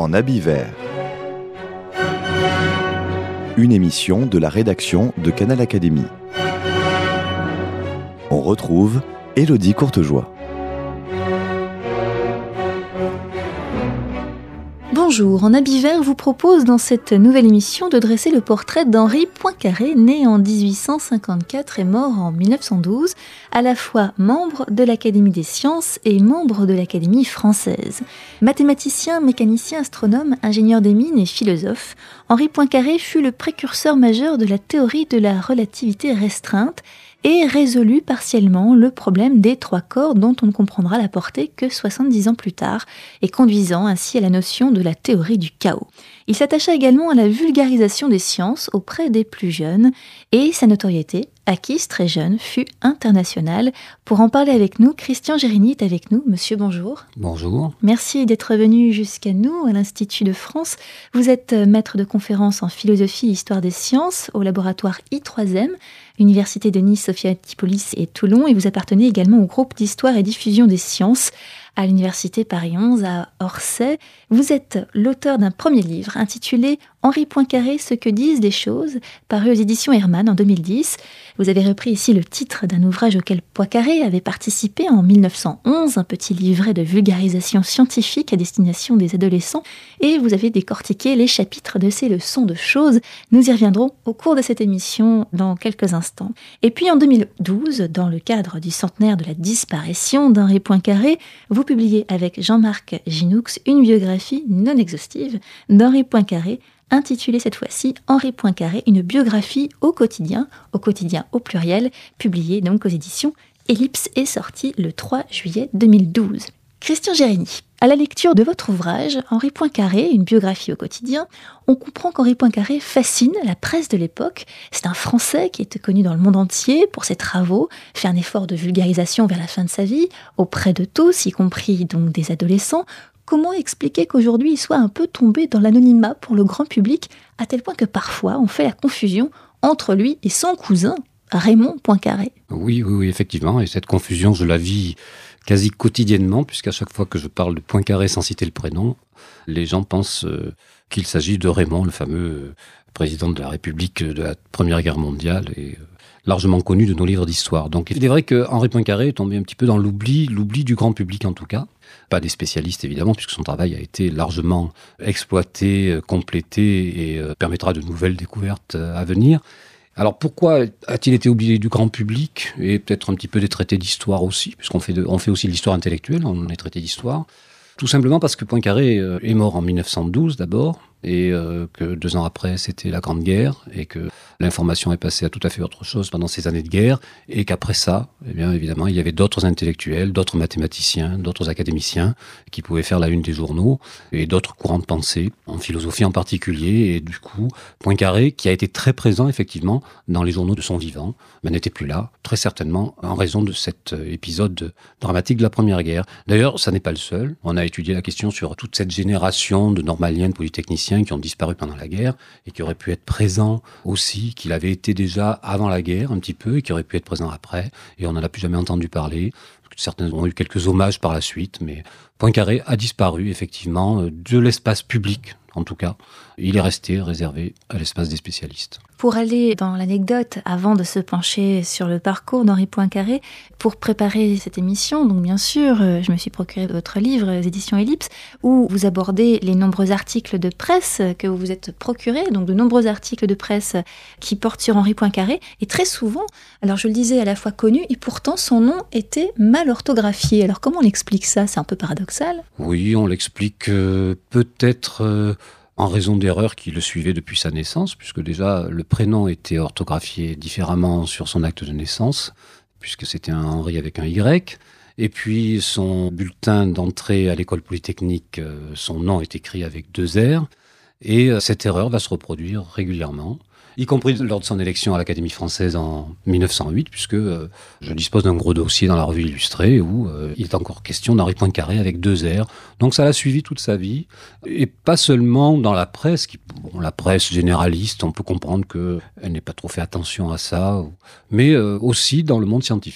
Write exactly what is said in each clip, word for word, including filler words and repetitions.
en habit vert. Une émission de la rédaction de Canal Académie. On retrouve Élodie Courtejoie. Bonjour, En habit vert vous propose dans cette nouvelle émission de dresser le portrait d'Henri Poincaré, né en dix-huit cent cinquante-quatre et mort en mille neuf cent douze, à la fois membre de l'Académie des sciences et membre de l'Académie française. Mathématicien, mécanicien, astronome, ingénieur des mines et philosophe, Henri Poincaré fut le précurseur majeur de la théorie de la relativité restreinte et résolut partiellement le problème des trois corps dont on ne comprendra la portée que soixante-dix ans plus tard, et conduisant ainsi à la notion de la théorie du chaos. Il s'attacha également à la vulgarisation des sciences auprès des plus jeunes, et sa notoriété, acquise très jeune, fut internationale. Pour en parler avec nous, Christian Gérini est avec nous. Monsieur, bonjour. Bonjour. Merci d'être venu jusqu'à nous, à l'Institut de France. Vous êtes maître de conférences en philosophie et histoire des sciences au laboratoire I trois M, Université de Nice, Sophia Antipolis et Toulon, et vous appartenez également au groupe d'histoire et diffusion des sciences à l'Université Paris onze à Orsay. Vous êtes l'auteur d'un premier livre intitulé « Henri Poincaré, ce que disent les choses », paru aux éditions Hermann en deux mille dix. Vous avez repris ici le titre d'un ouvrage auquel Poincaré avait participé en mille neuf cent onze, un petit livret de vulgarisation scientifique à destination des adolescents, et vous avez décortiqué les chapitres de ces leçons de choses. Nous y reviendrons au cours de cette émission dans quelques instants. Et puis en deux mille douze, dans le cadre du centenaire de la disparition d'Henri Poincaré, vous publiez avec Jean-Marc Ginoux une biographie non exhaustive d'Henri Poincaré, intitulée cette fois-ci « Henri Poincaré, une biographie au quotidien », au quotidien au pluriel, publiée donc aux éditions Ellipse et sortie le trois juillet deux mille douze. Christian Gérini, à la lecture de votre ouvrage « Henri Poincaré, une biographie au quotidien », on comprend qu'Henri Poincaré fascine la presse de l'époque. C'est un Français qui était connu dans le monde entier pour ses travaux, fait un effort de vulgarisation vers la fin de sa vie, auprès de tous, y compris donc des adolescents. Comment expliquer qu'aujourd'hui il soit un peu tombé dans l'anonymat pour le grand public, à tel point que parfois on fait la confusion entre lui et son cousin, Raymond Poincaré? Oui, oui, oui, effectivement, et cette confusion, je la vis quasi quotidiennement, puisqu'à chaque fois que je parle de Poincaré sans citer le prénom, les gens pensent euh, qu'il s'agit de Raymond, le fameux euh, président de la République de la Première Guerre mondiale, et euh, largement connu de nos livres d'histoire. Donc il est vrai que Henri Poincaré est tombé un petit peu dans l'oubli, l'oubli du grand public en tout cas. Pas des spécialistes évidemment, puisque son travail a été largement exploité, complété et euh, permettra de nouvelles découvertes euh, à venir. Alors pourquoi a-t-il été oublié du grand public et peut-être un petit peu des traités d'histoire aussi, puisqu'on fait, de, on fait aussi de l'histoire intellectuelle, on est traités d'histoire. Tout simplement parce que Poincaré euh, est mort en mille neuf cent douze d'abord, et euh, que deux ans après c'était la Grande Guerre, et que l'information est passée à tout à fait autre chose pendant ces années de guerre, et qu'après ça, eh bien évidemment, il y avait d'autres intellectuels, d'autres mathématiciens, d'autres académiciens qui pouvaient faire la une des journaux, et d'autres courants de pensée, en philosophie en particulier, et du coup, Poincaré, qui a été très présent effectivement dans les journaux de son vivant, ben, n'était plus là, très certainement en raison de cet épisode dramatique de la Première Guerre. D'ailleurs, ça n'est pas le seul. On a étudié la question sur toute cette génération de normaliens, de polytechniciens qui ont disparu pendant la guerre et qui auraient pu être présents aussi, qu'il avait été déjà avant la guerre un petit peu et qui auraient pu être présents après, et on n'en a plus jamais entendu parler. Certains ont eu quelques hommages par la suite, mais Poincaré a disparu effectivement de l'espace public, en tout cas. Il est resté réservé à l'espace des spécialistes. Pour aller dans l'anecdote, avant de se pencher sur le parcours d'Henri Poincaré, pour préparer cette émission, donc bien sûr, je me suis procuré votre livre, les éditions Ellipse, où vous abordez les nombreux articles de presse que vous vous êtes procurés, donc de nombreux articles de presse qui portent sur Henri Poincaré, et très souvent, alors je le disais, à la fois connu, et pourtant son nom était mal orthographié. Alors comment on explique ça? C'est un peu paradoxal. Oui, on l'explique euh, peut-être... Euh en raison d'erreurs qui le suivaient depuis sa naissance, puisque déjà le prénom était orthographié différemment sur son acte de naissance, puisque c'était un Henri avec un Y, et puis son bulletin d'entrée à l'école polytechnique, son nom est écrit avec deux R, et cette erreur va se reproduire régulièrement, y compris lors de son élection à l'Académie française en mille neuf cent huit, puisque euh, je dispose d'un gros dossier dans la revue illustrée où euh, il est encore question d'Henri Poincaré avec deux R. Donc ça l'a suivi toute sa vie, et pas seulement dans la presse, qui, bon, la presse généraliste, on peut comprendre qu'elle n'ait pas trop fait attention à ça, mais euh, aussi dans le monde scientifique.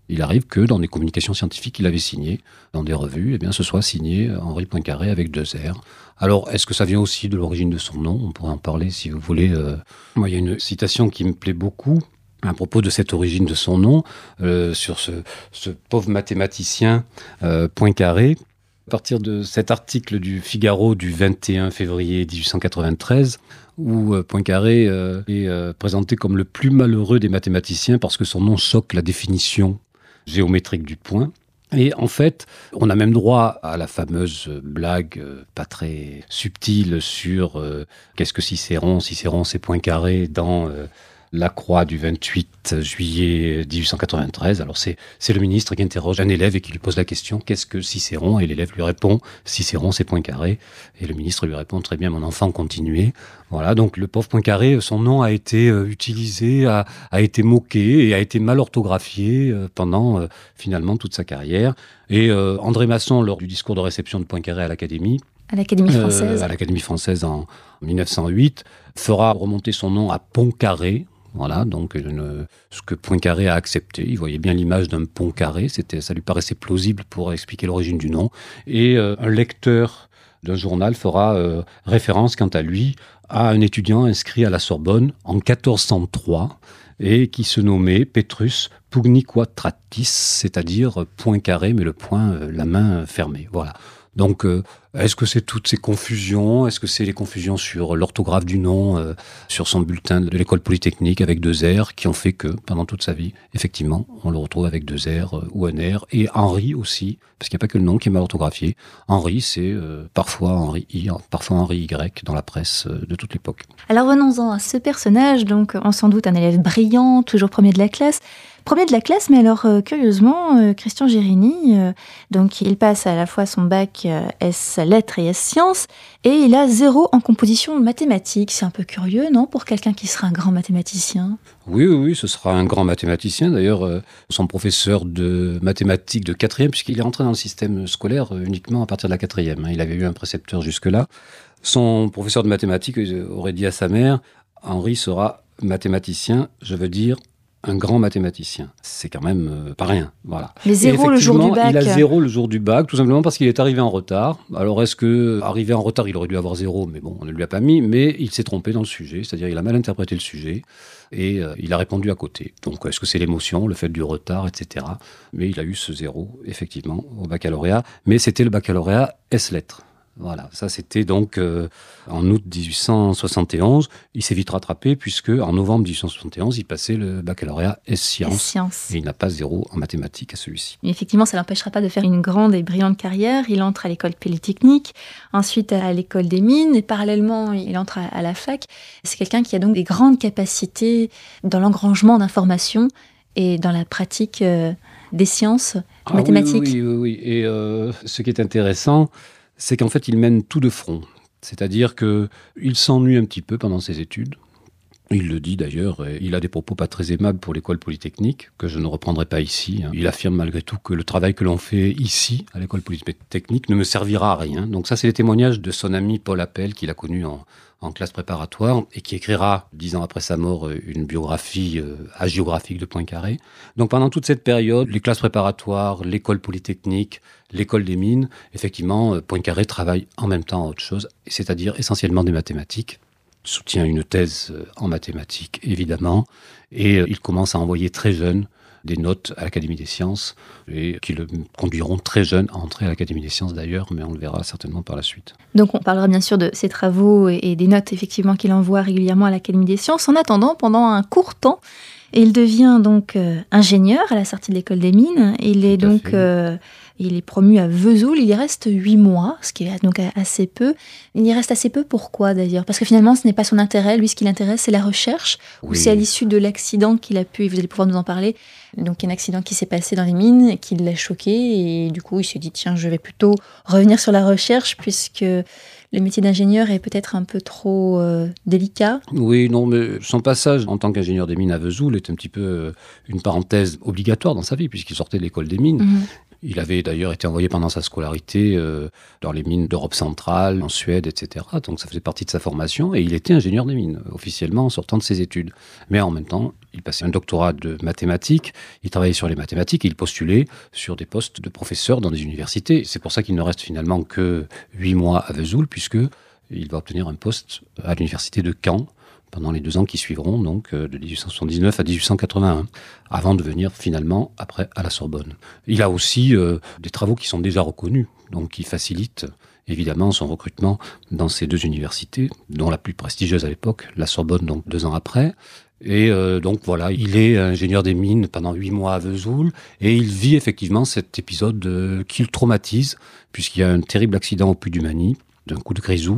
Il arrive que dans des communications scientifiques qu'il avait signées, dans des revues, eh bien, ce soit signé Henri Poincaré avec deux R. Alors, est-ce que ça vient aussi de l'origine de son nom ? On pourrait en parler si vous voulez. Euh... Moi, il y a une citation qui me plaît beaucoup à propos de cette origine de son nom, euh, sur ce, ce pauvre mathématicien euh, Poincaré. À partir de cet article du Figaro du vingt et un février dix-huit cent quatre-vingt-treize, où euh, Poincaré euh, est euh, présenté comme le plus malheureux des mathématiciens parce que son nom choque la définition géométrique du point. Et en fait, on a même droit à la fameuse blague euh, pas très subtile sur euh, qu'est-ce que Cicéron ? Cicéron, c'est Poincaré dans euh, la Croix du vingt-huit juillet dix-huit cent quatre-vingt-treize. Alors c'est, c'est le ministre qui interroge un élève et qui lui pose la question « Qu'est-ce que Cicéron ?» Et l'élève lui répond « Cicéron, c'est Poincaré ». Et le ministre lui répond « Très bien, mon enfant, continuez ». Voilà, donc le pauvre Poincaré, son nom a été euh, utilisé, a, a été moqué et a été mal orthographié euh, pendant euh, finalement toute sa carrière. Et euh, André Masson, lors du discours de réception de Poincaré à l'Académie, à l'Académie française, euh, à l'Académie française en dix-neuf cent huit, fera remonter son nom à Pontcarré. Voilà, donc une, ce que Poincaré a accepté. Il voyait bien l'image d'un pont carré, c'était, ça lui paraissait plausible pour expliquer l'origine du nom. Et euh, un lecteur d'un journal fera euh, référence, quant à lui, à un étudiant inscrit à la Sorbonne en quatorze cent trois et qui se nommait Petrus Pugniquatratis, c'est-à-dire point carré, mais le point, euh, la main fermée. Voilà. Donc, euh, est-ce que c'est toutes ces confusions ? Est-ce que c'est les confusions sur l'orthographe du nom, euh, sur son bulletin de l'école polytechnique avec deux R, qui ont fait que, pendant toute sa vie, effectivement, on le retrouve avec deux R euh, ou un R, et Henri aussi, parce qu'il n'y a pas que le nom qui est mal orthographié. Henri, c'est euh, parfois Henri I, parfois Henri Y dans la presse euh, de toute l'époque. Alors venons-en à ce personnage, donc on sans doute un élève brillant, toujours premier de la classe. Premier de la classe, mais alors euh, curieusement, euh, Christian Gérini, euh, donc il passe à la fois son bac euh, S lettres et S sciences, et il a zéro en composition mathématique. C'est un peu curieux, non, pour quelqu'un qui sera un grand mathématicien ? Oui, oui, oui, ce sera un grand mathématicien. D'ailleurs, euh, son professeur de mathématiques de quatrième, puisqu'il est rentré dans le système scolaire euh, uniquement à partir de la quatrième. Hein, il avait eu un précepteur jusque-là. Son professeur de mathématiques aurait dit à sa mère « Henri sera mathématicien, je veux dire un grand mathématicien ». C'est quand même euh, pas rien, voilà. Les zéros le jour du bac. Il a zéro le jour du bac, tout simplement parce qu'il est arrivé en retard. Alors est-ce que, arrivé en retard, il aurait dû avoir zéro, mais bon, on ne lui a pas mis, mais il s'est trompé dans le sujet, c'est-à-dire il a mal interprété le sujet et euh, il a répondu à côté. Donc est-ce que c'est l'émotion, le fait du retard, et cetera. Mais il a eu ce zéro, effectivement, au baccalauréat, mais c'était le baccalauréat S-lettres. Voilà, ça c'était donc euh, en août dix-huit cent soixante et onze. Il s'est vite rattrapé puisque en novembre dix-huit cent soixante et onze, il passait le baccalauréat S-sciences. S-sciences. Et il n'a pas zéro en mathématiques à celui-ci. Mais effectivement, ça ne l'empêchera pas de faire une grande et brillante carrière. Il entre à l'école polytechnique, ensuite à l'école des mines, et parallèlement, il entre à la fac. C'est quelqu'un qui a donc des grandes capacités dans l'engrangement d'informations et dans la pratique euh, des sciences ah, mathématiques. Oui, oui, oui. oui. Et euh, ce qui est intéressant, c'est qu'en fait, il mène tout de front. C'est-à-dire qu'il s'ennuie un petit peu pendant ses études. Il le dit d'ailleurs, il a des propos pas très aimables pour l'école polytechnique, que je ne reprendrai pas ici. Il affirme malgré tout que le travail que l'on fait ici, à l'école polytechnique, ne me servira à rien. Donc ça, c'est les témoignages de son ami Paul Appel, qu'il a connu en, en classe préparatoire, et qui écrira, dix ans après sa mort, une biographie euh, hagiographique de Poincaré. Donc pendant toute cette période, les classes préparatoires, l'école polytechnique, l'école des mines, effectivement, Poincaré travaille en même temps à autre chose, c'est-à-dire essentiellement des mathématiques. Soutient une thèse en mathématiques, évidemment, et il commence à envoyer très jeune des notes à l'Académie des sciences, et qui le conduiront très jeune à entrer à l'Académie des sciences d'ailleurs, mais on le verra certainement par la suite. Donc on parlera bien sûr de ses travaux et des notes effectivement qu'il envoie régulièrement à l'Académie des sciences. En attendant, pendant un court temps, il devient donc euh, ingénieur à la sortie de l'école des mines. Il est donc euh, il est promu à Vesoul. Il y reste huit mois, ce qui est donc assez peu. Il y reste assez peu. Pourquoi d'ailleurs ? Parce que finalement, ce n'est pas son intérêt. Lui, ce qui l'intéresse, c'est la recherche. Oui. Ou c'est à l'issue de l'accident qu'il a pu. Et vous allez pouvoir nous en parler. Donc, un accident qui s'est passé dans les mines, qui l'a choqué. Et du coup, il s'est dit tiens, je vais plutôt revenir sur la recherche puisque le métier d'ingénieur est peut-être un peu trop euh, délicat. Oui, non, mais son passage en tant qu'ingénieur des mines à Vesoul est un petit peu euh, une parenthèse obligatoire dans sa vie, puisqu'il sortait de l'école des mines. Mm-hmm. Il avait d'ailleurs été envoyé pendant sa scolarité euh, dans les mines d'Europe centrale, en Suède, et cetera. Donc ça faisait partie de sa formation et il était ingénieur des mines, officiellement en sortant de ses études. Mais en même temps, il passait un doctorat de mathématiques, il travaillait sur les mathématiques et il postulait sur des postes de professeur dans des universités. C'est pour ça qu'il ne reste finalement que huit mois à Vesoul, puisque il va obtenir un poste à l'université de Caen pendant les deux ans qui suivront, donc de dix-huit cent soixante-dix-neuf à dix-huit cent quatre-vingt-un, avant de venir finalement après à la Sorbonne. Il a aussi euh, des travaux qui sont déjà reconnus, donc qui facilitent évidemment son recrutement dans ces deux universités, dont la plus prestigieuse à l'époque, la Sorbonne, donc deux ans après. Et euh, donc voilà, il est ingénieur des mines pendant huit mois à Vesoul, et il vit effectivement cet épisode euh, qui le traumatise, puisqu'il y a un terrible accident au Puy-du-Mani, d'un coup de grisou.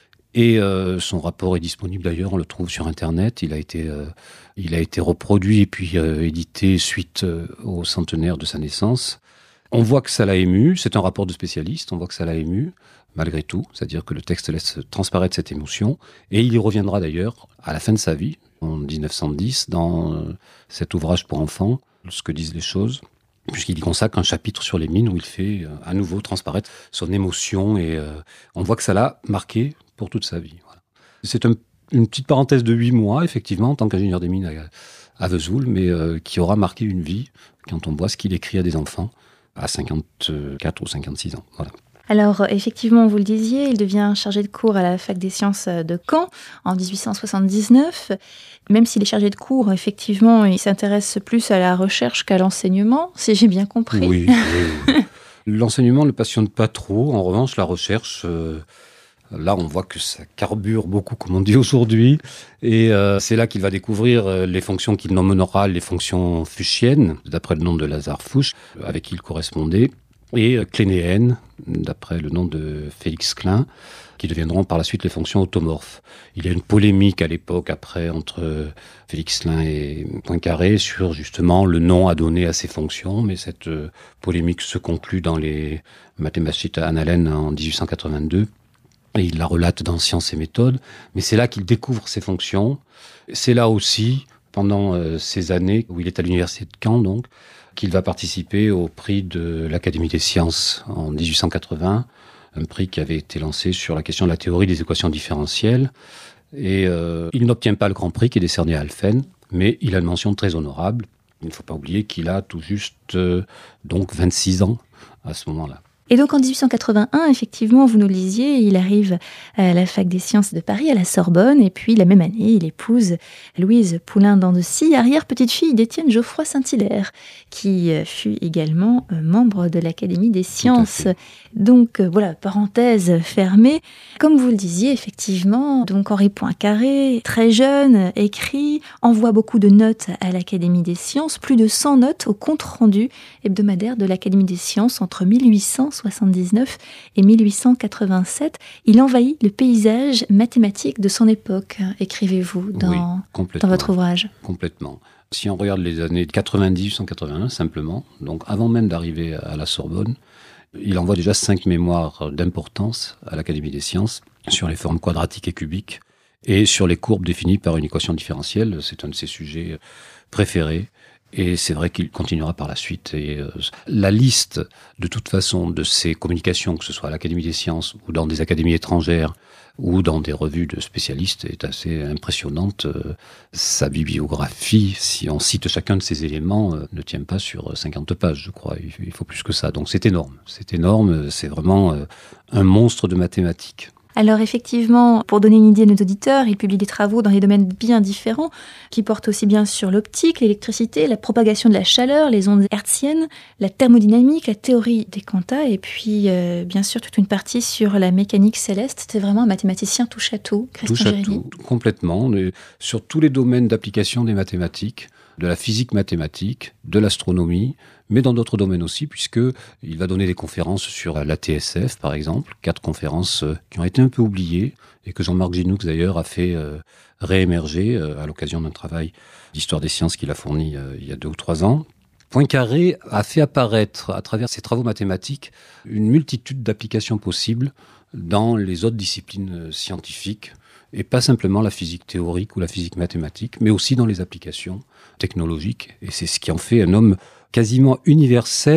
Et euh, son rapport est disponible d'ailleurs, on le trouve sur Internet. Il a été, euh, il a été reproduit et puis euh, édité suite euh, au centenaire de sa naissance. On voit que ça l'a ému, c'est un rapport de spécialiste, on voit que ça l'a ému, malgré tout. C'est-à-dire que le texte laisse transparaître cette émotion. Et il y reviendra d'ailleurs à la fin de sa vie, en dix-neuf cent dix, dans euh, cet ouvrage pour enfants, Ce que disent les choses, puisqu'il y consacre un chapitre sur les mines où il fait euh, à nouveau transparaître son émotion. Et euh, on voit que ça l'a marqué pour toute sa vie. Voilà. C'est un, une petite parenthèse de huit mois, effectivement, en tant qu'ingénieur des mines à, à Vesoul, mais euh, qui aura marqué une vie quand on voit ce qu'il écrit à des enfants à cinquante-quatre ou cinquante-six ans. Voilà. Alors, effectivement, vous le disiez, il devient chargé de cours à la Fac des Sciences de Caen en dix-huit cent soixante-dix-neuf. Même s'il est chargé de cours, effectivement, il s'intéresse plus à la recherche qu'à l'enseignement, si j'ai bien compris. Oui, oui, oui. L'enseignement ne le passionne pas trop. En revanche, la recherche... Euh, Là, on voit que ça carbure beaucoup, comme on dit aujourd'hui. Et euh, c'est là qu'il va découvrir euh, les fonctions qu'il nommera les fonctions fuchsiennes, d'après le nom de Lazare Fuchs, avec qui il correspondait, et euh, clénéennes, d'après le nom de Félix Klein, qui deviendront par la suite les fonctions automorphes. Il y a une polémique à l'époque, après, entre Félix Klein et Poincaré sur justement le nom à donner à ces fonctions, mais cette euh, polémique se conclut dans les Mathematica Annalen en dix-huit cent quatre-vingt-deux. Et il la relate dans Sciences et méthodes, mais c'est là qu'il découvre ses fonctions. C'est là aussi, pendant euh, ces années où il est à l'université de Caen, donc, qu'il va participer au prix de l'Académie des sciences en dix-huit cent quatre-vingts, un prix qui avait été lancé sur la question de la théorie des équations différentielles. Et euh, il n'obtient pas le grand prix qui est décerné à Alphen, mais il a une mention très honorable. Il ne faut pas oublier qu'il a tout juste euh, donc vingt-six ans à ce moment-là. Et donc en dix-huit cent quatre-vingt-un, effectivement, vous nous le disiez, il arrive à la Fac des Sciences de Paris, à la Sorbonne, et puis la même année, il épouse Louise Poulain-d'Andecy, arrière-petite-fille d'Étienne Geoffroy Saint-Hilaire, qui fut également membre de l'Académie des Sciences. Donc voilà, parenthèse fermée. Comme vous le disiez, effectivement, donc Henri Poincaré, très jeune, écrit, envoie beaucoup de notes à l'Académie des Sciences, plus de cent notes au compte-rendu hebdomadaire de l'Académie des Sciences entre mille huit cent soixante-dix-neuf et mille huit cent quatre-vingt-sept. Il envahit le paysage mathématique de son époque, écrivez-vous dans, oui, dans votre ouvrage. Complètement. Si on regarde les années quatre-vingt-dix, cent quatre-vingt-un, simplement, donc avant même d'arriver à la Sorbonne, il envoie déjà cinq mémoires d'importance à l'Académie des sciences sur les formes quadratiques et cubiques et sur les courbes définies par une équation différentielle. C'est un de ses sujets préférés. Et c'est vrai qu'il continuera par la suite. Et euh, la liste, de toute façon, de ses communications, que ce soit à l'Académie des sciences ou dans des académies étrangères ou dans des revues de spécialistes, est assez impressionnante. Euh, sa bibliographie, si on cite chacun de ces éléments, euh, ne tient pas sur cinquante pages, je crois. Il, il faut plus que ça. Donc c'est énorme. C'est énorme. C'est vraiment euh, un monstre de mathématiques. Alors effectivement, pour donner une idée à nos auditeurs, il publie des travaux dans des domaines bien différents, qui portent aussi bien sur l'optique, l'électricité, la propagation de la chaleur, les ondes hertziennes, la thermodynamique, la théorie des quanta, et puis euh, bien sûr toute une partie sur la mécanique céleste. C'est vraiment un mathématicien touche à tout, Christian Gérini. Touche à tout, complètement, sur tous les domaines d'application des mathématiques, de la physique mathématique, de l'astronomie, mais dans d'autres domaines aussi, puisqu'il va donner des conférences sur la T S F, par exemple, quatre conférences qui ont été un peu oubliées, et que Jean-Marc Ginoux, d'ailleurs, a fait euh, réémerger euh, à l'occasion d'un travail d'histoire des sciences qu'il a fourni euh, il y a deux ou trois ans. Poincaré a fait apparaître, à travers ses travaux mathématiques, une multitude d'applications possibles dans les autres disciplines scientifiques, et pas simplement la physique théorique ou la physique mathématique, mais aussi dans les applications technologiques. Et c'est ce qui en fait un homme quasiment universel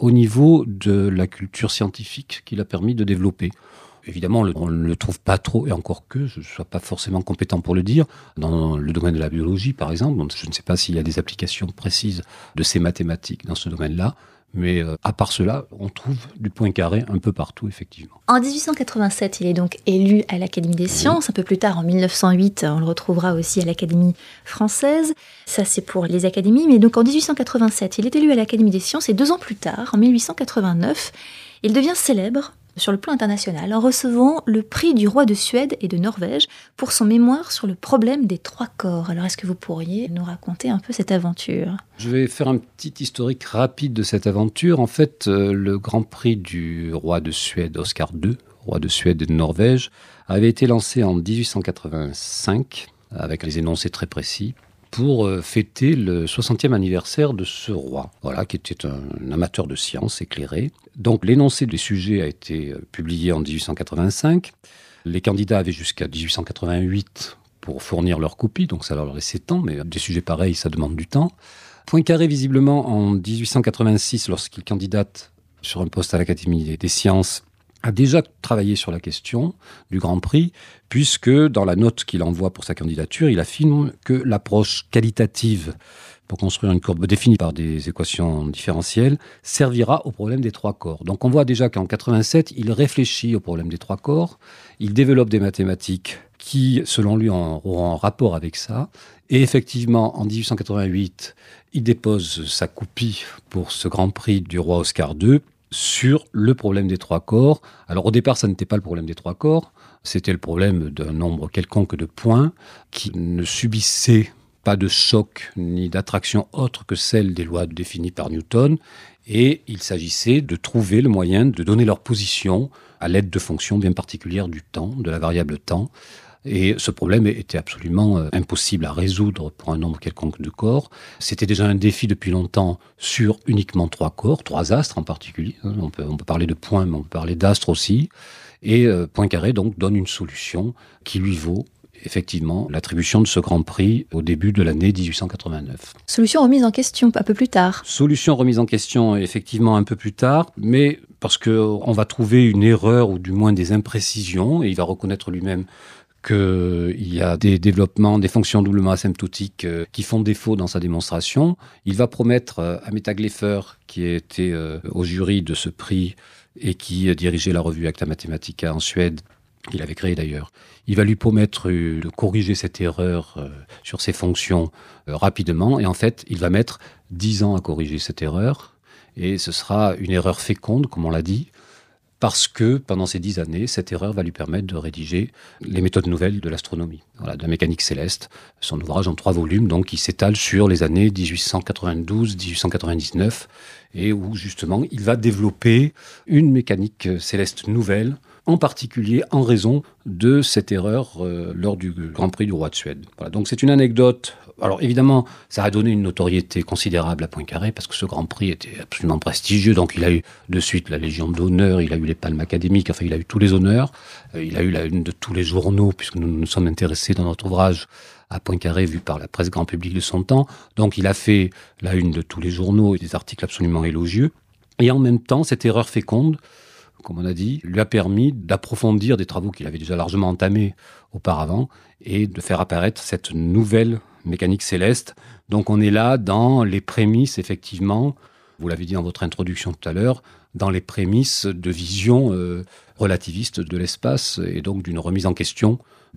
au niveau de la culture scientifique qu'il a permis de développer. Évidemment, on ne le trouve pas trop, et encore que je ne sois pas forcément compétent pour le dire, dans le domaine de la biologie, par exemple. Donc, je ne sais pas s'il y a des applications précises de ces mathématiques dans ce domaine-là. Mais euh, à part cela, on trouve du Poincaré un peu partout, effectivement. En dix-huit cent quatre-vingt-sept, il est donc élu à l'Académie des Sciences. Oui. Un peu plus tard, en mille neuf cent huit, on le retrouvera aussi à l'Académie française. Ça, c'est pour les académies. Mais donc, en dix-huit cent quatre-vingt-sept, il est élu à l'Académie des Sciences. Et deux ans plus tard, en mille huit cent quatre-vingt-neuf, il devient célèbre sur le plan international en recevant le prix du roi de Suède et de Norvège pour son mémoire sur le problème des trois corps. Alors, est-ce que vous pourriez nous raconter un peu cette aventure ? Je vais faire un petit historique rapide de cette aventure. En fait, euh, le grand prix du roi de Suède, Oscar deux, roi de Suède et de Norvège, avait été lancé en dix-huit cent quatre-vingt-cinq, avec des énoncés très précis, pour fêter le soixantième anniversaire de ce roi, voilà, qui était un amateur de science éclairé. Donc l'énoncé des sujets a été publié en dix-huit cent quatre-vingt-cinq. Les candidats avaient jusqu'à dix-huit cent quatre-vingt-huit pour fournir leur copie, donc ça leur laissait temps, mais des sujets pareils, ça demande du temps. Poincaré, visiblement, en dix-huit cent quatre-vingt-six, lorsqu'il candidate sur un poste à l'Académie des sciences, a déjà travaillé sur la question du Grand Prix, puisque dans la note qu'il envoie pour sa candidature, il affirme que l'approche qualitative pour construire une courbe définie par des équations différentielles servira au problème des trois corps. Donc on voit déjà qu'en quatre-vingt-sept, il réfléchit au problème des trois corps, il développe des mathématiques qui, selon lui, auront un rapport avec ça. Et effectivement, en dix-huit cent quatre-vingt-huit, il dépose sa copie pour ce Grand Prix du roi Oscar deux, sur le problème des trois corps. Alors au départ, ça n'était pas le problème des trois corps, c'était le problème d'un nombre quelconque de points qui ne subissaient pas de choc ni d'attraction autre que celle des lois définies par Newton, et il s'agissait de trouver le moyen de donner leur position à l'aide de fonctions bien particulières du temps, de la variable temps. Et ce problème était absolument euh, impossible à résoudre pour un nombre quelconque de corps. C'était déjà un défi depuis longtemps sur uniquement trois corps, trois astres en particulier. On peut, on peut parler de points, mais on peut parler d'astres aussi. Et euh, Poincaré donc donne une solution qui lui vaut effectivement l'attribution de ce Grand Prix au début de l'année dix-huit cent quatre-vingt-neuf. Solution remise en question un peu plus tard. Solution remise en question effectivement un peu plus tard, mais parce qu'on va trouver une erreur ou du moins des imprécisions, et il va reconnaître lui-même qu'il y a des développements, des fonctions doublement asymptotiques euh, qui font défaut dans sa démonstration. Il va promettre euh, à Metaglefer, qui était euh, au jury de ce prix et qui euh, dirigeait la revue Acta Mathematica en Suède, qu'il avait créé d'ailleurs, il va lui promettre euh, de corriger cette erreur euh, sur ses fonctions euh, rapidement. Et en fait, il va mettre dix ans à corriger cette erreur. Et ce sera une erreur féconde, comme on l'a dit, parce que pendant ces dix années, cette erreur va lui permettre de rédiger les méthodes nouvelles de l'astronomie, voilà, de la mécanique céleste, son ouvrage en trois volumes, donc qui s'étale sur les années dix-huit cent quatre-vingt-douze à dix-huit cent quatre-vingt-dix-neuf, et où justement il va développer une mécanique céleste nouvelle, en particulier en raison de cette erreur euh, lors du Grand Prix du roi de Suède. Voilà, donc c'est une anecdote. Alors évidemment, ça a donné une notoriété considérable à Poincaré parce que ce Grand Prix était absolument prestigieux. Donc il a eu de suite la Légion d'honneur, il a eu les palmes académiques, enfin il a eu tous les honneurs. Euh, il a eu la une de tous les journaux puisque nous nous sommes intéressés dans notre ouvrage à Poincaré vu par la presse grand public de son temps. Donc il a fait la une de tous les journaux et des articles absolument élogieux. Et en même temps, cette erreur féconde, comme on a dit, lui a permis d'approfondir des travaux qu'il avait déjà largement entamés auparavant et de faire apparaître cette nouvelle mécanique céleste. Donc on est là dans les prémices, effectivement, vous l'avez dit dans votre introduction tout à l'heure, dans les prémices de vision euh, relativiste de l'espace et donc d'une remise en question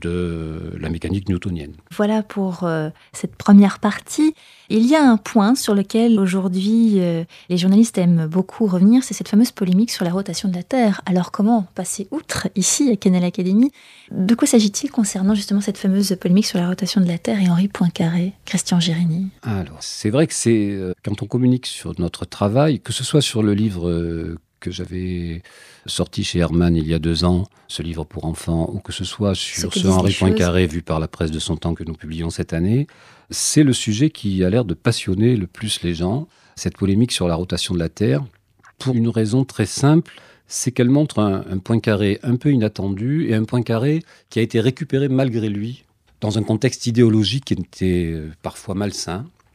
de la mécanique newtonienne. Voilà pour euh, cette première partie. Il y a un point sur lequel aujourd'hui euh, les journalistes aiment beaucoup revenir, c'est cette fameuse polémique sur la rotation de la Terre. Alors comment passer outre ici à Canal Academy ? De quoi s'agit-il concernant justement cette fameuse polémique sur la rotation de la Terre et Henri Poincaré, Christian Gérini ? Alors c'est vrai que c'est euh, quand on communique sur notre travail, que ce soit sur le livre euh, que j'avais sorti chez Hermann il y a deux ans, ce livre pour enfants, ou que ce soit sur ce, ce Henri Poincaré vu par la presse de son temps que nous publions cette année, c'est le sujet qui a l'air de passionner le plus les gens, cette polémique sur la rotation de la Terre, pour une raison très simple, c'est qu'elle montre un, un Poincaré un peu inattendu et un Poincaré qui a été récupéré malgré lui dans un contexte idéologique qui était parfois malsain.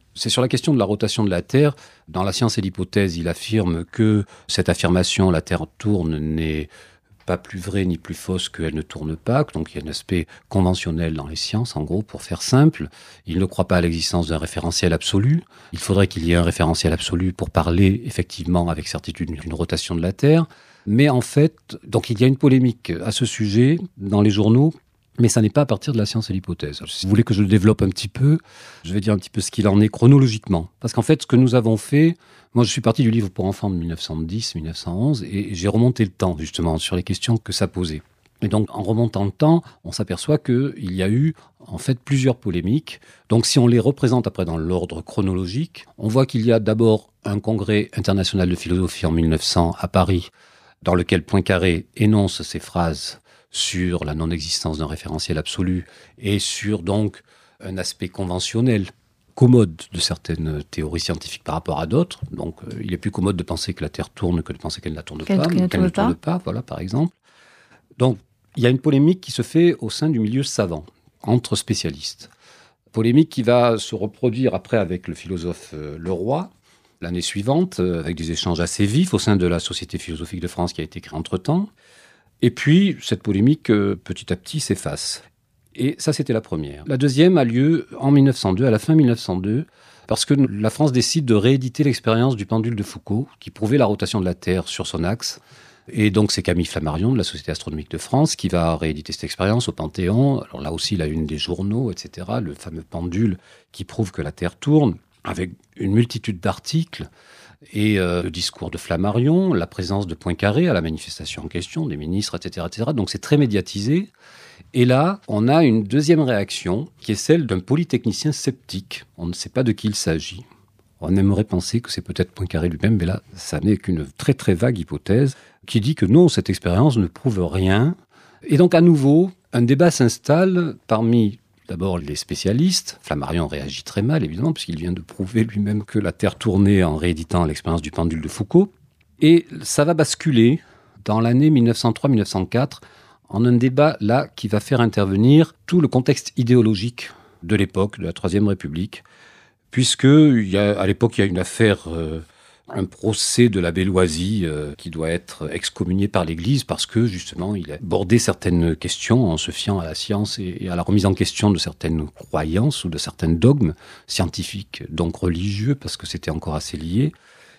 C'est sur la question de la rotation de la Terre. Dans La science et l'hypothèse, il affirme que cette affirmation, la Terre tourne, n'est pas plus vraie ni plus fausse qu'elle ne tourne pas. Donc il y a un aspect conventionnel dans les sciences, en gros, pour faire simple. Il ne croit pas à l'existence d'un référentiel absolu. Il faudrait qu'il y ait un référentiel absolu pour parler effectivement avec certitude d'une rotation de la Terre. Mais en fait, donc il y a une polémique à ce sujet dans les journaux. Mais ça n'est pas à partir de la science et l'hypothèse. Alors, si vous voulez que je le développe un petit peu, je vais dire un petit peu ce qu'il en est chronologiquement. Parce qu'en fait, ce que nous avons fait, moi je suis parti du livre pour enfants de mille neuf cent dix mille neuf cent onze et j'ai remonté le temps justement sur les questions que ça posait. Et donc en remontant le temps, on s'aperçoit qu'il y a eu en fait plusieurs polémiques. Donc si on les représente après dans l'ordre chronologique, on voit qu'il y a d'abord un congrès international de philosophie en mille neuf cents à Paris, dans lequel Poincaré énonce ces phrases sur la non-existence d'un référentiel absolu et sur donc un aspect conventionnel, commode de certaines théories scientifiques par rapport à d'autres. Donc euh, il est plus commode de penser que la Terre tourne que de penser qu'elle ne la tourne qu'elle, pas, qu'elle, qu'elle ne tourne pas, voilà, par exemple. Donc il y a une polémique qui se fait au sein du milieu savant, entre spécialistes. Polémique qui va se reproduire après avec le philosophe euh, Leroy, l'année suivante, euh, avec des échanges assez vifs au sein de la Société philosophique de France qui a été créée entre-temps. Et puis, cette polémique, euh, petit à petit, s'efface. Et ça, c'était la première. La deuxième a lieu en mille neuf cent deux, à la fin mille neuf cent deux, parce que la France décide de rééditer l'expérience du pendule de Foucault, qui prouvait la rotation de la Terre sur son axe. Et donc, c'est Camille Flammarion, de la Société astronomique de France, qui va rééditer cette expérience au Panthéon. Alors là aussi, la une des journaux, et cetera, le fameux pendule qui prouve que la Terre tourne, avec une multitude d'articles. Et euh, le discours de Flammarion, la présence de Poincaré à la manifestation en question, des ministres, et cetera, et cetera. Donc c'est très médiatisé. Et là, on a une deuxième réaction qui est celle d'un polytechnicien sceptique. On ne sait pas de qui il s'agit. On aimerait penser que c'est peut-être Poincaré lui-même, mais là, ça n'est qu'une très très vague hypothèse qui dit que non, cette expérience ne prouve rien. Et donc à nouveau, un débat s'installe parmi d'abord les spécialistes. Flammarion réagit très mal, évidemment, puisqu'il vient de prouver lui-même que la Terre tournait en rééditant l'expérience du pendule de Foucault. Et ça va basculer dans l'année mille neuf cent trois mille neuf cent quatre en un débat là qui va faire intervenir tout le contexte idéologique de l'époque, de la Troisième République, puisque il y a, à l'époque, il y a une affaire... Euh, un procès de l'abbé Loisy euh, qui doit être excommunié par l'Église parce que, justement, il a bordé certaines questions en se fiant à la science et, et à la remise en question de certaines croyances ou de certains dogmes scientifiques, donc religieux, parce que c'était encore assez lié.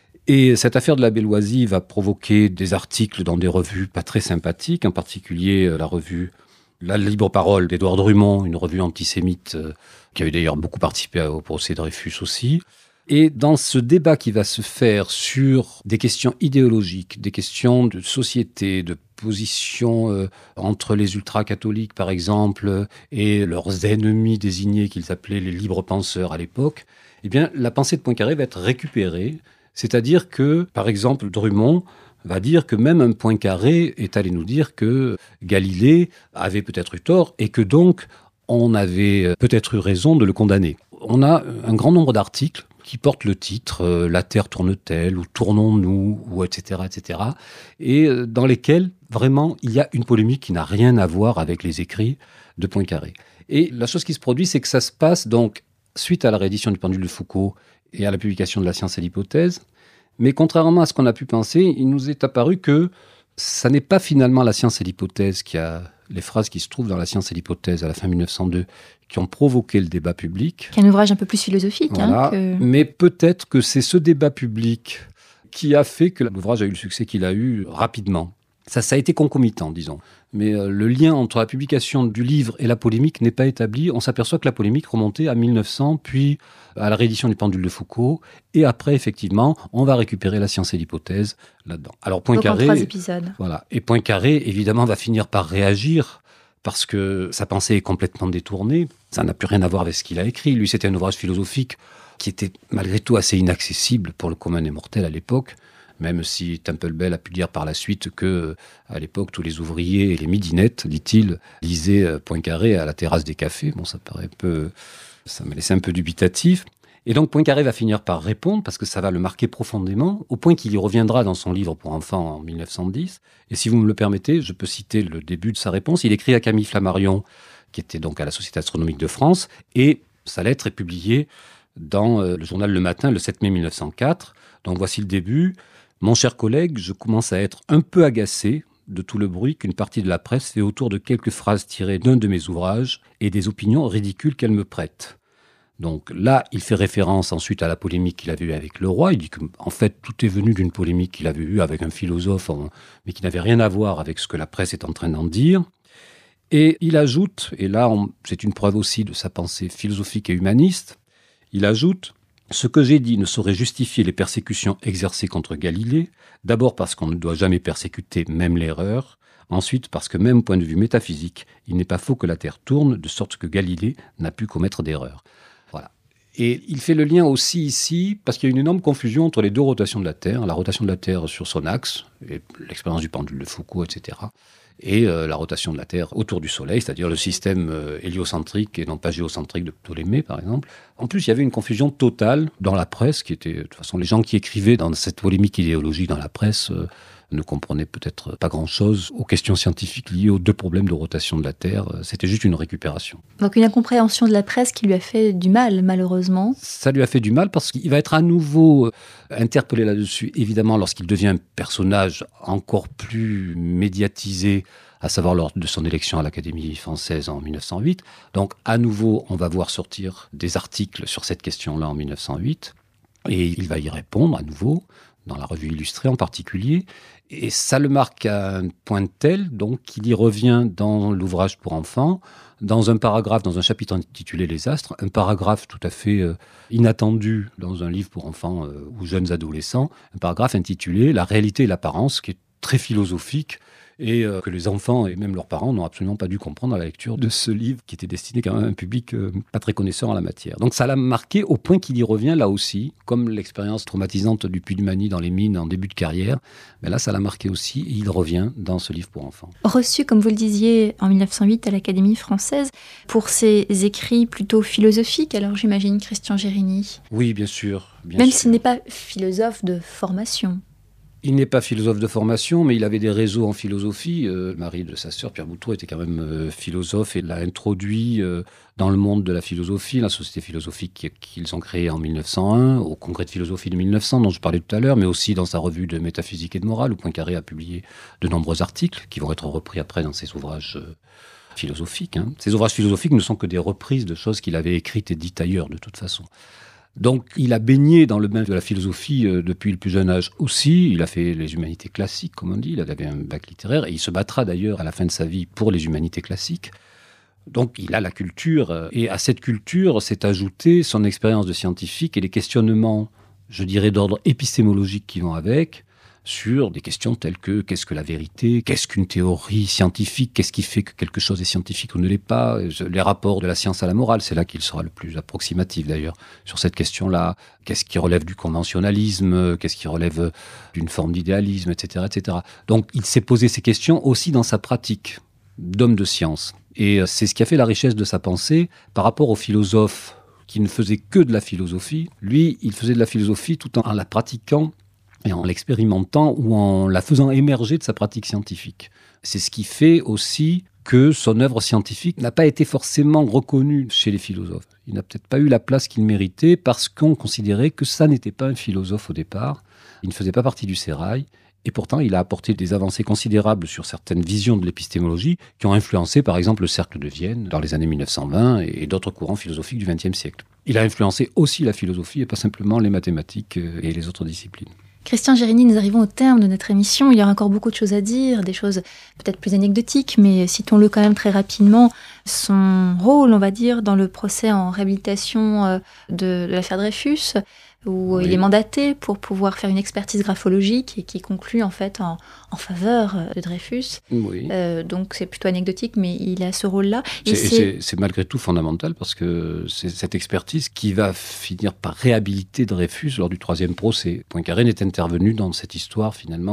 Et cette affaire de l'abbé Loisy va provoquer des articles dans des revues pas très sympathiques, en particulier euh, la revue La Libre Parole d'Édouard Drummond, une revue antisémite euh, qui avait d'ailleurs beaucoup participé au procès Dreyfus aussi. Et dans ce débat qui va se faire sur des questions idéologiques, des questions de société, de position euh, entre les ultra-catholiques, par exemple, et leurs ennemis désignés qu'ils appelaient les libres penseurs à l'époque, eh bien, la pensée de Poincaré va être récupérée. C'est-à-dire que, par exemple, Drummond va dire que même un Poincaré est allé nous dire que Galilée avait peut-être eu tort et que donc on avait peut-être eu raison de le condamner. On a un grand nombre d'articles qui portent le titre euh, « La Terre tourne-t-elle » ou « Tournons-nous » ou et cetera, et cetera, et euh, dans lesquels, vraiment, il y a une polémique qui n'a rien à voir avec les écrits de Poincaré. Et la chose qui se produit, c'est que ça se passe donc suite à la réédition du pendule de Foucault et à la publication de La science et l'hypothèse, mais contrairement à ce qu'on a pu penser, il nous est apparu que ça n'est pas finalement La science et l'hypothèse qui a... les phrases qui se trouvent dans La science et l'hypothèse à la fin mille neuf cent deux, qui ont provoqué le débat public. Qui est un ouvrage un peu plus philosophique. Voilà. Hein, que... Mais peut-être que c'est ce débat public qui a fait que l'ouvrage a eu le succès qu'il a eu rapidement. Ça, ça a été concomitant, disons. Mais euh, le lien entre la publication du livre et la polémique n'est pas établi. On s'aperçoit que la polémique remontait à mille neuf cents, puis à la réédition du pendule de Foucault. Et après, effectivement, on va récupérer La science et l'hypothèse là-dedans. Alors, Poincaré... Donc en trois épisodes. Voilà. Et Poincaré, évidemment, va finir par réagir parce que sa pensée est complètement détournée. Ça n'a plus rien à voir avec ce qu'il a écrit. Lui, c'était un ouvrage philosophique qui était malgré tout assez inaccessible pour le commun des mortels à l'époque, même si Temple Bell a pu dire par la suite que, à l'époque, tous les ouvriers et les midinettes, dit-il, lisaient Poincaré à la terrasse des cafés. Bon, ça paraît un peu... ça me laissait un peu dubitatif. Et donc Poincaré va finir par répondre, parce que ça va le marquer profondément, au point qu'il y reviendra dans son livre pour enfants en mille neuf cent dix. Et si vous me le permettez, je peux citer le début de sa réponse. Il écrit à Camille Flammarion, qui était donc à la Société astronomique de France, et sa lettre est publiée dans le journal Le Matin, le sept mai mille neuf cent quatre. Donc voici le début. « Mon cher collègue, je commence à être un peu agacé de tout le bruit qu'une partie de la presse fait autour de quelques phrases tirées d'un de mes ouvrages et des opinions ridicules qu'elle me prête. » Donc là, il fait référence ensuite à la polémique qu'il avait eue avec le roi. Il dit qu'en fait, tout est venu d'une polémique qu'il avait eue avec un philosophe, mais qui n'avait rien à voir avec ce que la presse est en train d'en dire. Et il ajoute, et là, on, c'est une preuve aussi de sa pensée philosophique et humaniste, il ajoute « Ce que j'ai dit ne saurait justifier les persécutions exercées contre Galilée, d'abord parce qu'on ne doit jamais persécuter même l'erreur, ensuite parce que même au point de vue métaphysique, il n'est pas faux que la Terre tourne, de sorte que Galilée n'a pu commettre d'erreur. » Voilà. Et il fait le lien aussi ici, parce qu'il y a une énorme confusion entre les deux rotations de la Terre, la rotation de la Terre sur son axe, et l'expérience du pendule de Foucault, et cetera, et euh, la rotation de la Terre autour du Soleil, c'est-à-dire le système euh, héliocentrique et non pas géocentrique de Ptolémée, par exemple. En plus, il y avait une confusion totale dans la presse, qui était, de toute façon, les gens qui écrivaient dans cette polémique idéologique dans la presse euh, ne comprenaient peut-être pas grand-chose aux questions scientifiques liées aux deux problèmes de rotation de la Terre. C'était juste une récupération. Donc une incompréhension de la presse qui lui a fait du mal, malheureusement. Ça lui a fait du mal parce qu'il va être à nouveau interpellé là-dessus, évidemment, lorsqu'il devient un personnage encore plus médiatisé, à savoir lors de son élection à l'Académie française en mille neuf cent huit. Donc à nouveau, on va voir sortir des articles sur cette question-là en mille neuf cent huit. Et il va y répondre à nouveau, dans la revue illustrée en particulier. Et ça le marque à un point tel donc, qu'il y revient dans l'ouvrage pour enfants, dans un paragraphe, dans un chapitre intitulé « Les astres », un paragraphe tout à fait euh, inattendu dans un livre pour enfants euh, ou jeunes adolescents, un paragraphe intitulé « La réalité et l'apparence », qui est très philosophique, et euh, que les enfants et même leurs parents n'ont absolument pas dû comprendre à la lecture de ce livre qui était destiné quand même à un public euh, pas très connaisseur en la matière. Donc ça l'a marqué au point qu'il y revient là aussi, comme l'expérience traumatisante du Puy-du-Mani dans les mines en début de carrière. Mais là, ça l'a marqué aussi et il revient dans ce livre pour enfants. Reçu, comme vous le disiez, en mille neuf cent huit à l'Académie française, pour ses écrits plutôt philosophiques, alors j'imagine Christian Gérini. Oui, bien sûr. Bien même sûr. s'il n'est pas philosophe de formation. Il n'est pas philosophe de formation, mais il avait des réseaux en philosophie. Euh, le mari de sa sœur, Pierre Boutreau, était quand même euh, philosophe et l'a introduit euh, dans le monde de la philosophie, la société philosophique qu'ils ont créée en mille neuf cent un, au congrès de philosophie de mille neuf cents dont je parlais tout à l'heure, mais aussi dans sa revue de métaphysique et de morale, où Poincaré a publié de nombreux articles qui vont être repris après dans ses ouvrages euh, philosophiques. Hein. Ces ouvrages philosophiques ne sont que des reprises de choses qu'il avait écrites et dites ailleurs, de toute façon. Donc, il a baigné dans le bain de la philosophie euh, depuis le plus jeune âge aussi. Il a fait les humanités classiques, comme on dit. Il avait un bac littéraire et il se battra d'ailleurs à la fin de sa vie pour les humanités classiques. Donc, il a la culture. Euh, et à cette culture s'est ajoutée son expérience de scientifique et les questionnements, je dirais, d'ordre épistémologique qui vont avec, sur des questions telles que qu'est-ce que la vérité, qu'est-ce qu'une théorie scientifique, qu'est-ce qui fait que quelque chose est scientifique ou ne l'est pas, les rapports de la science à la morale, c'est là qu'il sera le plus approximatif d'ailleurs sur cette question-là, qu'est-ce qui relève du conventionnalisme, qu'est-ce qui relève d'une forme d'idéalisme, et cetera, et cetera. Donc il s'est posé ces questions aussi dans sa pratique d'homme de science. Et c'est ce qui a fait la richesse de sa pensée par rapport aux philosophes qui ne faisaient que de la philosophie. Lui, il faisait de la philosophie tout en la pratiquant et en l'expérimentant ou en la faisant émerger de sa pratique scientifique. C'est ce qui fait aussi que son œuvre scientifique n'a pas été forcément reconnue chez les philosophes. Il n'a peut-être pas eu la place qu'il méritait parce qu'on considérait que ça n'était pas un philosophe au départ. Il ne faisait pas partie du sérail. Et pourtant, il a apporté des avancées considérables sur certaines visions de l'épistémologie qui ont influencé, par exemple, le Cercle de Vienne dans les années mille neuf cent vingt et d'autres courants philosophiques du vingtième siècle. Il a influencé aussi la philosophie et pas simplement les mathématiques et les autres disciplines. Christian Gérini, nous arrivons au terme de notre émission. Il y aura encore beaucoup de choses à dire, des choses peut-être plus anecdotiques, mais citons-le quand même très rapidement. Son rôle, on va dire, dans le procès en réhabilitation de, de l'affaire Dreyfus, où oui. il est mandaté pour pouvoir faire une expertise graphologique et qui conclut en fait en, en faveur de Dreyfus. Oui. Euh, donc c'est plutôt anecdotique, mais il a ce rôle-là. Et c'est, c'est... c'est malgré tout fondamental parce que c'est cette expertise qui va finir par réhabiliter Dreyfus lors du troisième procès. Poincaré n'est intervenu dans cette histoire finalement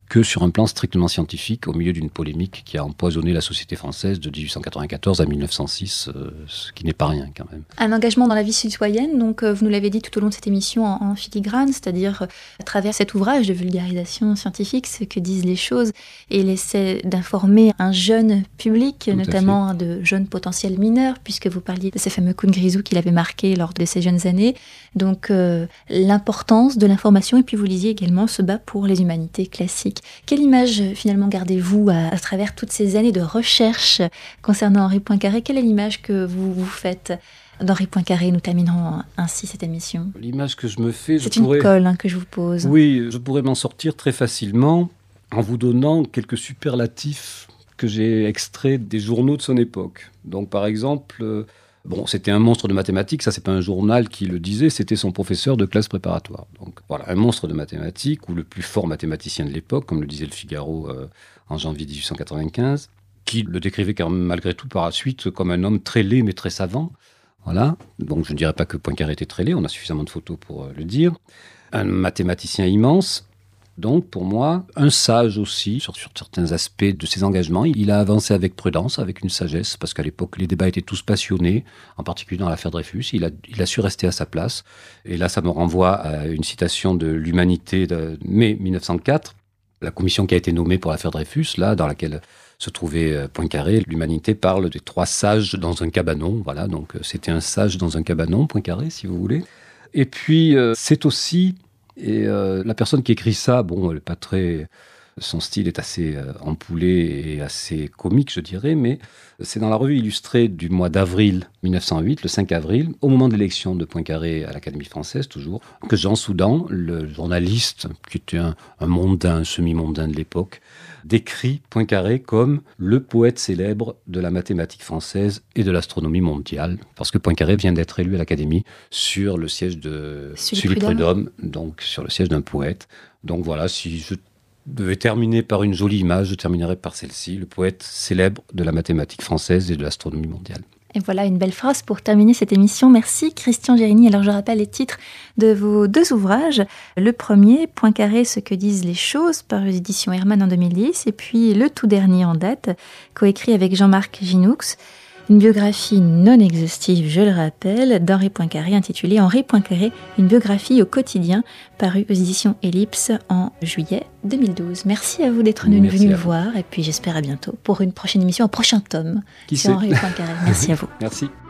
que sur un plan strictement scientifique, au milieu d'une polémique qui a empoisonné la société française de dix-huit cent quatre-vingt-quatorze à mille neuf cent six, euh, ce qui n'est pas rien quand même. Un engagement dans la vie citoyenne, donc euh, vous nous l'avez dit tout au long de cette émission en, en filigrane, c'est-à-dire euh, à travers cet ouvrage de vulgarisation scientifique, ce que disent les choses, et il essaie d'informer un jeune public, Tout notamment de jeunes potentiels mineurs, puisque vous parliez de ces fameux coups de grisou qu'il avait marqués lors de ses jeunes années. Donc euh, l'importance de l'information, et puis vous lisiez également se bat pour les humanités classiques. Quelle image finalement gardez-vous à, à travers toutes ces années de recherche concernant Henri Poincaré? Quelle est l'image que vous vous faites d'Henri Poincaré? Nous terminerons ainsi cette émission. L'image que je me fais, je C'est pourrais... une colle hein, que je vous pose. Oui, je pourrais m'en sortir très facilement en vous donnant quelques superlatifs que j'ai extraits des journaux de son époque. Donc par exemple... Euh, Bon, c'était un monstre de mathématiques, ça c'est pas un journal qui le disait, c'était son professeur de classe préparatoire. Donc voilà, un monstre de mathématiques, ou le plus fort mathématicien de l'époque, comme le disait le Figaro euh, en janvier dix-huit cent quatre-vingt-quinze, qui le décrivait quand même, malgré tout par la suite comme un homme très laid mais très savant. Voilà, donc je ne dirais pas que Poincaré était très laid, on a suffisamment de photos pour euh, le dire. Un mathématicien immense. Donc, pour moi, un sage aussi, sur, sur certains aspects de ses engagements. Il a avancé avec prudence, avec une sagesse, parce qu'à l'époque, les débats étaient tous passionnés, en particulier dans l'affaire Dreyfus. Il a, il a su rester à sa place. Et là, ça me renvoie à une citation de l'Humanité de mai mille neuf cent quatre, la commission qui a été nommée pour l'affaire Dreyfus, là, dans laquelle se trouvait Poincaré. L'Humanité parle des trois sages dans un cabanon. Voilà, donc c'était un sage dans un cabanon, Poincaré, si vous voulez. Et puis, euh, c'est aussi... Et euh, la personne qui écrit ça, bon, elle est pas très... Son style est assez euh, ampoulé et assez comique, je dirais, mais c'est dans la revue illustrée du mois d'avril mille neuf cent huit, le cinq avril, au moment de l'élection de Poincaré à l'Académie française, toujours, que Jean Soudan, le journaliste, qui était un, un mondain, un semi-mondain de l'époque, décrit Poincaré comme le poète célèbre de la mathématique française et de l'astronomie mondiale, parce que Poincaré vient d'être élu à l'Académie sur le siège de Sully Prudhomme, donc sur le siège d'un poète. Donc voilà, si je devais terminer par une jolie image, je terminerai par celle-ci, le poète célèbre de la mathématique française et de l'astronomie mondiale. Et voilà une belle phrase pour terminer cette émission. Merci Christian Gérini. Alors je rappelle les titres de vos deux ouvrages. Le premier, Poincaré, ce que disent les choses, par les éditions Hermann en deux mille dix. Et puis le tout dernier en date, coécrit avec Jean-Marc Ginoux. Une biographie non exhaustive, je le rappelle, d'Henri Poincaré, intitulée Henri Poincaré, une biographie au quotidien, parue aux éditions Ellipse en juillet deux mille douze. Merci à vous d'être venu nous voir, et puis j'espère à bientôt pour une prochaine émission, un prochain tome Qui sur sait Henri Poincaré. Merci à vous. Merci.